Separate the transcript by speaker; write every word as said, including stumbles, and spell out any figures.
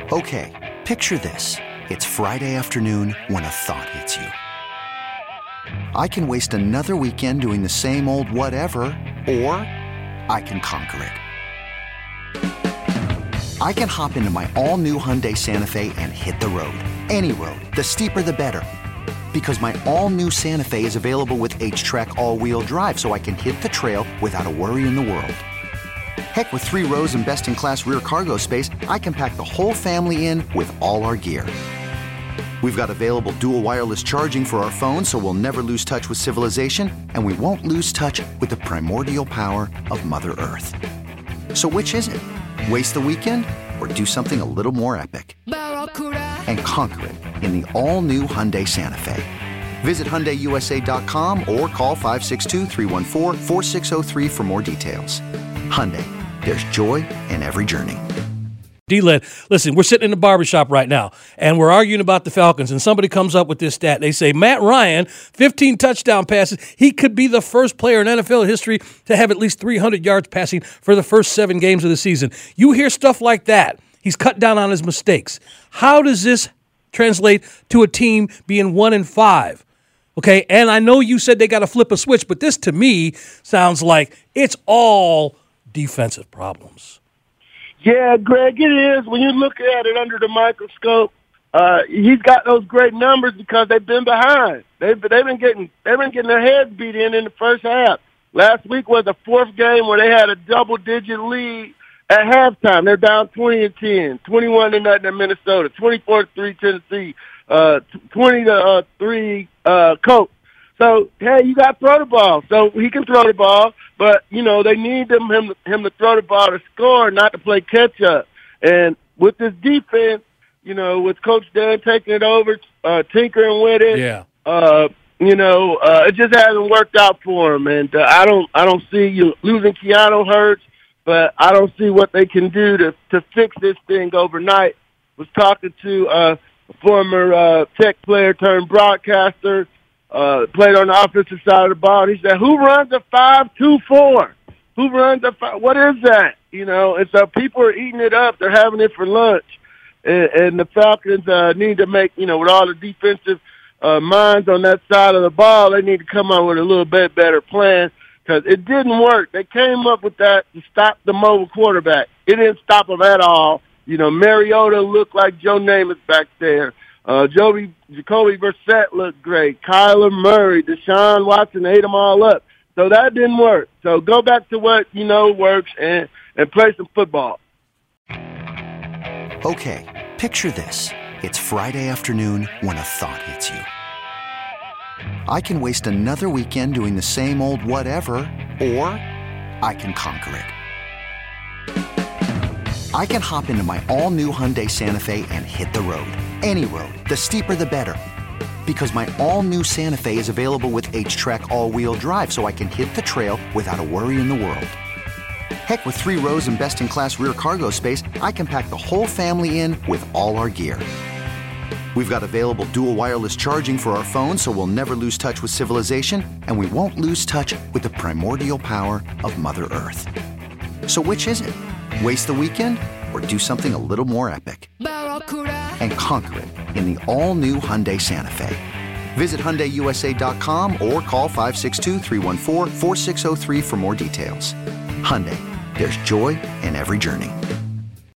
Speaker 1: Okay, picture this. It's Friday afternoon when a thought hits you. I can waste another weekend doing the same old whatever, or I can conquer it. I can hop into my all-new Hyundai Santa Fe and hit the road. Any road. The steeper the better. Because my all-new Santa Fe is available with H-Track all-wheel drive, so I can hit the trail without a worry in the world. Heck, with three rows and best-in-class rear cargo space, I can pack the whole family in with all our gear. We've got available dual wireless charging for our phones, so we'll never lose touch with civilization, and we won't lose touch with the primordial power of Mother Earth. So which is it? Waste the weekend or do something a little more epic? And conquer it in the all-new Hyundai Santa Fe. Visit Hyundai U S A dot com or call five six two, three one four, four six zero three for more details. Hyundai, there's joy in every journey.
Speaker 2: D-Led, listen, we're sitting in the barbershop right now, and we're arguing about the Falcons, and somebody comes up with this stat. They say, Matt Ryan, fifteen touchdown passes. He could be the first player in N F L history to have at least three hundred yards passing for the first seven games of the season. You hear stuff like that. He's cut down on his mistakes. How does this translate to a team being one and five? Okay, and I know you said they got to flip a switch, but this to me sounds like it's all defensive problems.
Speaker 3: Yeah, Greg, it is. When you look at it under the microscope, uh, he's got those great numbers because they've been behind. They've they've been getting they've been getting their heads beat in in the first half. Last week was the fourth game where they had a double-digit lead at halftime. They're down twenty and ten, twenty-one to nothing in Minnesota, twenty-four to three Tennessee, uh, twenty to three uh, Colts. So, hey, you got to throw the ball. So he can throw the ball, but, you know, they need them, him, him to throw the ball to score, not to play catch-up. And with this defense, you know, with Coach Dan taking it over, uh, tinkering with it,
Speaker 2: yeah.
Speaker 3: uh, you know, uh, it just hasn't worked out for him. And uh, I don't I don't see you losing Keanu hurts, but I don't see what they can do to, to fix this thing overnight. Was talking to uh, a former uh, tech player turned broadcaster, Uh, played on the offensive side of the ball. And he said, who runs a five two four? Who runs a five? What is that? You know, and so people are eating it up. They're having it for lunch. And, and the Falcons uh, need to make, you know, with all the defensive uh, minds on that side of the ball, they need to come up with a little bit better plan because it didn't work. They came up with that to stop the mobile quarterback. It didn't stop them at all. You know, Mariota looked like Joe Namath back there. Uh, Joby, Jacoby Brissett looked great. Kyler Murray, Deshaun Watson ate them all up. So that didn't work. So go back to what you know works and, and play some football.
Speaker 1: Okay, picture this. It's Friday afternoon when a thought hits you. I can waste another weekend doing the same old whatever, or I can conquer it. I can hop into my all-new Hyundai Santa Fe and hit the road. Any road. The steeper the better. Because my all-new Santa Fe is available with H-Track all-wheel drive, so I can hit the trail without a worry in the world. Heck, with three rows and best-in-class rear cargo space, I can pack the whole family in with all our gear. We've got available dual wireless charging for our phones, so we'll never lose touch with civilization, and we won't lose touch with the primordial power of Mother Earth. So which is it? Waste the weekend or do something a little more epic? And conquer it in the all-new Hyundai Santa Fe. Visit Hyundai U S A dot com or call five six two, three one four, four six zero three for more details. Hyundai, there's joy in every journey.